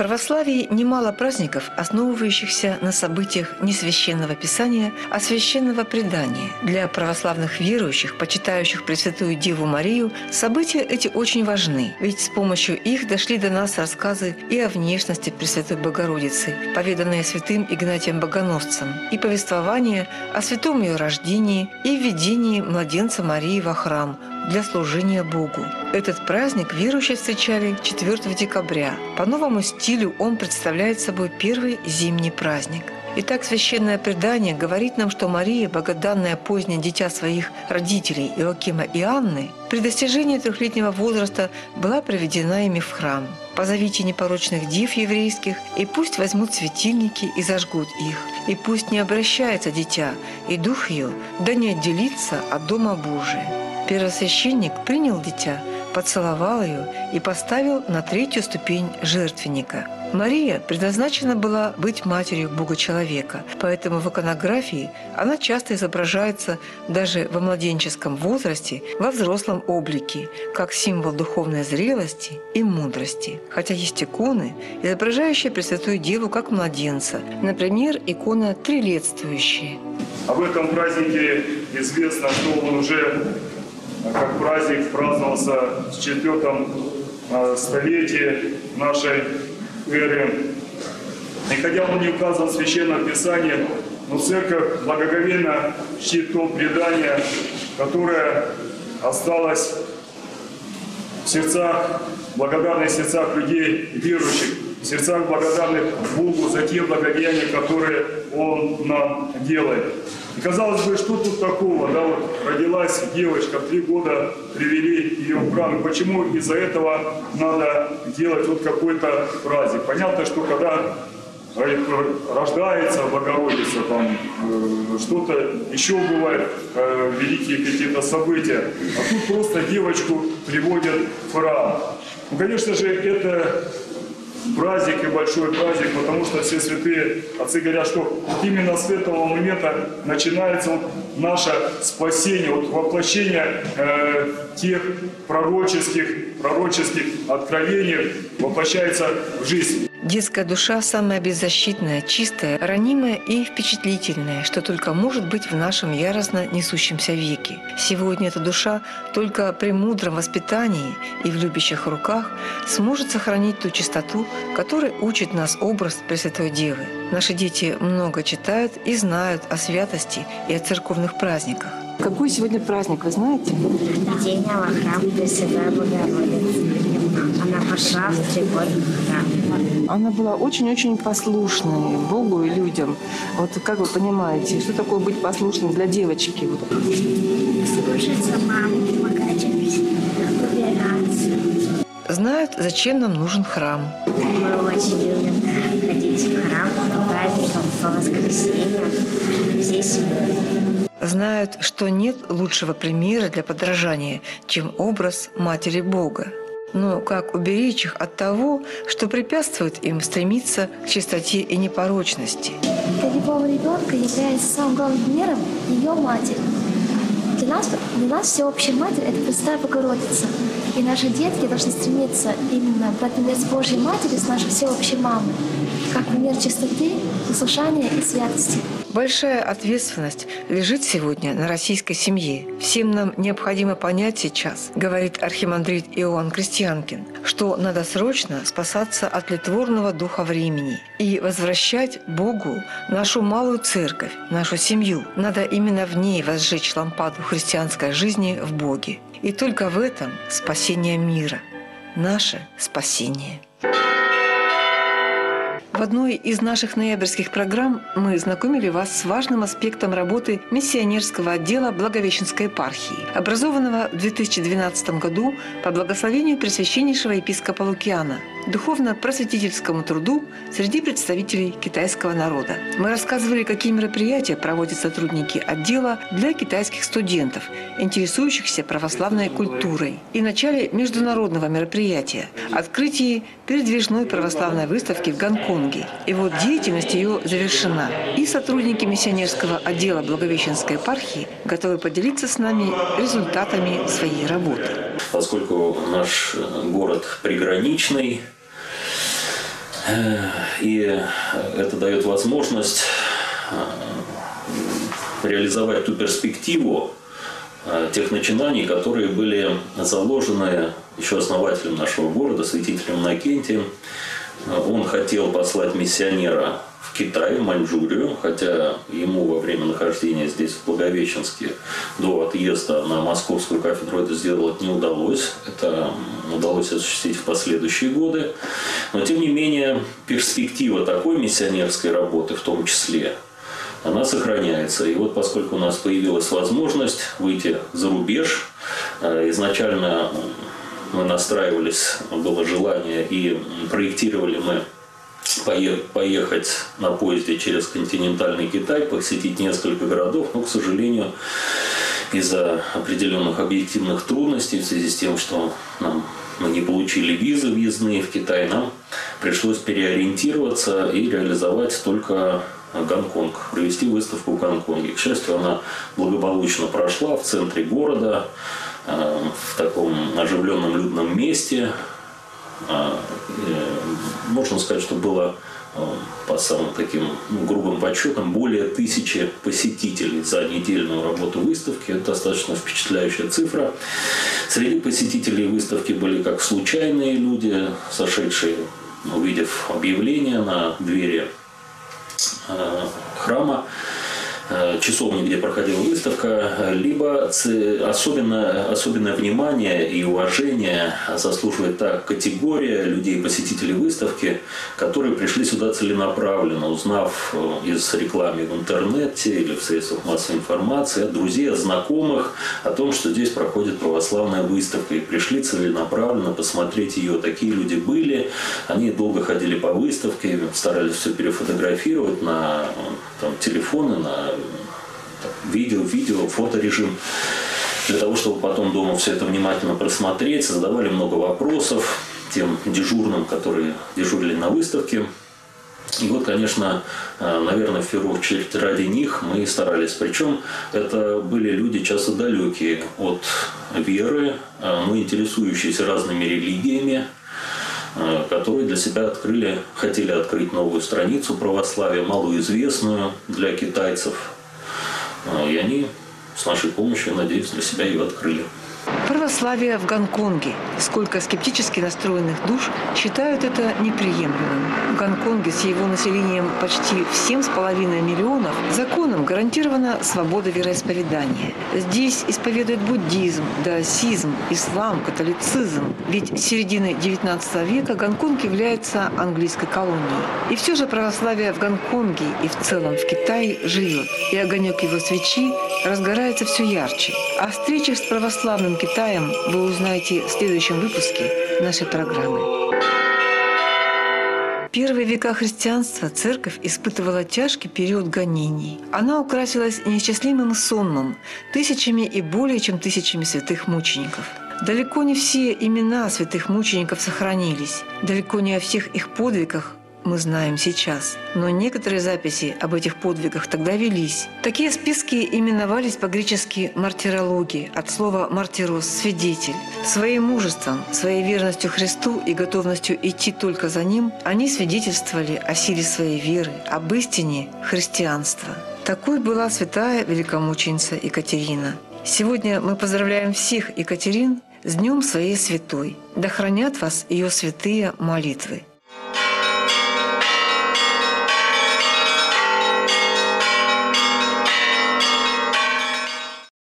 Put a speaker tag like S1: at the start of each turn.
S1: православии немало праздников, основывающихся на событиях не священного писания, а священного предания. Для православных верующих, почитающих Пресвятую Деву Марию, события эти очень важны, ведь с помощью их дошли до нас рассказы и о внешности Пресвятой Богородицы, поведанные святым Игнатием Богоносцем, и повествование о святом ее рождении и введении младенца Марии во храм для служения Богу. Этот праздник верующие встречали 4 декабря. По новому стилю он представляет собой первый зимний праздник. Итак, священное предание говорит нам, что Мария, богоданное позднее дитя своих родителей Иоакима и Анны, при достижении 3-летнего возраста была приведена ими в храм. «Позовите непорочных див еврейских, и пусть возьмут светильники и зажгут их, и пусть не обращается дитя, и дух ее да не отделится от Дома Божия». Первосвященник принял дитя, поцеловал ее и поставил на 3-ю ступень жертвенника. Мария предназначена была быть матерью Бога-человека, поэтому в иконографии она часто изображается даже во младенческом возрасте, во взрослом облике, как символ духовной зрелости и мудрости. Хотя есть иконы, изображающие Пресвятую Деву как младенца, например, икона «Трилетствующая».
S2: Об этом празднике известно, что он уже как праздник праздновался в 4 столетии нашей эры. И хотя он не указан в Священном Писании, но Церковь благоговейно чтит то предание, которое осталось в сердцах, благодарных сердцах людей верующих, в сердцах благодарных Богу за те благодеяния, которые Он нам делает. И казалось бы, что тут такого, да, вот родилась девочка, в 3 года привели ее в храм. И почему из-за этого надо делать вот какой-то праздник? Понятно, что когда рождается Богородица, там что-то еще бывает, великие какие-то события. А тут просто девочку приводят в храм. Ну, конечно же, это праздник и большой праздник, потому что все святые отцы говорят, что вот именно с этого момента начинается вот наше спасение, вот воплощение тех пророческих откровений воплощается в жизнь.
S1: Детская душа самая беззащитная, чистая, ранимая и впечатлительная, что только может быть в нашем яростно несущемся веке. Сегодня эта душа только при мудром воспитании и в любящих руках сможет сохранить ту чистоту, которой учит нас образ Пресвятой Девы. Наши дети много читают и знают о святости и о церковных праздниках. Какой сегодня праздник, вы знаете?
S3: Введение во храм Пресвятой Богородицы. Она пошла в 3 года в храм.
S1: Она была очень-очень послушной Богу и людям. Вот как вы понимаете, что такое быть послушным для девочки?
S3: Слушаться маму, помогать убираться.
S1: Знают, зачем нам нужен храм.
S3: Мы очень любим ходить в храм по праздникам, по воскресеньям, всей семьей.
S1: Знают, что нет лучшего примера для подражания, чем образ Матери Бога. Но как уберечь их от того, что препятствует им стремиться к чистоте и непорочности?
S4: Для любого ребенка является самым главным примером ее матери. Для нас всеобщая матерь – это Пресвятая Богородица. И наши детки должны стремиться именно брать пример с Божьей Матери, с нашей всеобщей мамы, как пример чистоты, послушания и святости.
S1: Большая ответственность лежит сегодня на российской семье. Всем нам необходимо понять сейчас, говорит архимандрит Иоанн Крестьянкин, что надо срочно спасаться от литворного духа времени и возвращать Богу нашу малую церковь, нашу семью. Надо именно в ней возжечь лампаду христианской жизни в Боге. И только в этом спасение мира, наше спасение. В одной из наших ноябрьских программ мы знакомили вас с важным аспектом работы миссионерского отдела Благовещенской епархии, образованного в 2012 году по благословению Пресвященнейшего епископа Лукиана, духовно-просветительскому труду среди представителей китайского народа. Мы рассказывали, какие мероприятия проводят сотрудники отдела для китайских студентов, интересующихся православной культурой, и начале международного мероприятия – открытии передвижной православной выставки в Гонконге. И вот деятельность ее завершена. И сотрудники миссионерского отдела Благовещенской епархии готовы поделиться с нами результатами своей работы.
S5: Поскольку наш город приграничный, И это дает возможность реализовать ту перспективу тех начинаний, которые были заложены еще основателем нашего города, святителем Иннокентием. Он хотел послать миссионера в Китай, в Маньчжурию, хотя ему во время нахождения здесь, в Благовещенске, до отъезда на Московскую кафедру это сделать не удалось. Это удалось осуществить в последующие годы. Но, тем не менее, перспектива такой миссионерской работы в том числе, она сохраняется. И вот поскольку у нас появилась возможность выйти за рубеж, изначально мы настраивались, было желание, и проектировали мы поехать на поезде через континентальный Китай, посетить несколько городов, но, к сожалению, из-за определенных объективных трудностей, в связи с тем, что мы не получили визы въездные в Китай, нам пришлось переориентироваться и реализовать только Гонконг, провести выставку в Гонконге. К счастью, она благополучно прошла в центре города, в таком оживленном людном месте. Можно сказать, что было по самым таким грубым подсчетам более 1000 посетителей за недельную работу выставки. Это достаточно впечатляющая цифра. Среди посетителей выставки были как случайные люди, сошедшие, увидев объявление на двери храма, часовни, где проходила выставка, либо особенное внимание и уважение заслуживает та категория людей, посетителей выставки, которые пришли сюда целенаправленно, узнав из рекламы в интернете или в средствах массовой информации от друзей, от знакомых о том, что здесь проходит православная выставка, и пришли целенаправленно посмотреть ее. Такие люди были, они долго ходили по выставке, старались все перефотографировать на телефоны, на видео, фоторежим, для того, чтобы потом дома все это внимательно просмотреть. Задавали много вопросов тем дежурным, которые дежурили на выставке. И вот, конечно, наверное, в первую очередь ради них мы и старались. Причем это были люди часто далекие от веры, но интересующиеся разными религиями, которые для себя хотели открыть новую страницу православия, малоизвестную для китайцев. И они с нашей помощью, надеюсь, для себя ее открыли.
S1: Православие в Гонконге. Сколько скептически настроенных душ считают это неприемлемым. В Гонконге с его населением почти в 7,5 миллионов законом гарантирована свобода вероисповедания. Здесь исповедуют буддизм, даосизм, ислам, католицизм. Ведь с середины XIX века Гонконг является английской колонией. И все же православие в Гонконге и в целом в Китае живет. И огонек его свечи разгорается все ярче. О встречах с православным Китаем вы узнаете в следующем выпуске нашей программы. В первые века христианства церковь испытывала тяжкий период гонений. Она украсилась неисчислимым сонмом, тысячами и более чем тысячами святых мучеников. Далеко не все имена святых мучеников сохранились, далеко не о всех их подвигах мы знаем сейчас. Но некоторые записи об этих подвигах тогда велись. Такие списки именовались по-гречески «мартирологи», от слова «мартирос» – «свидетель». Своим мужеством, своей верностью Христу и готовностью идти только за Ним они свидетельствовали о силе своей веры, об истине христианства. Такой была святая великомученица Екатерина. Сегодня мы поздравляем всех Екатерин с Днем своей святой. Да хранят вас ее святые молитвы.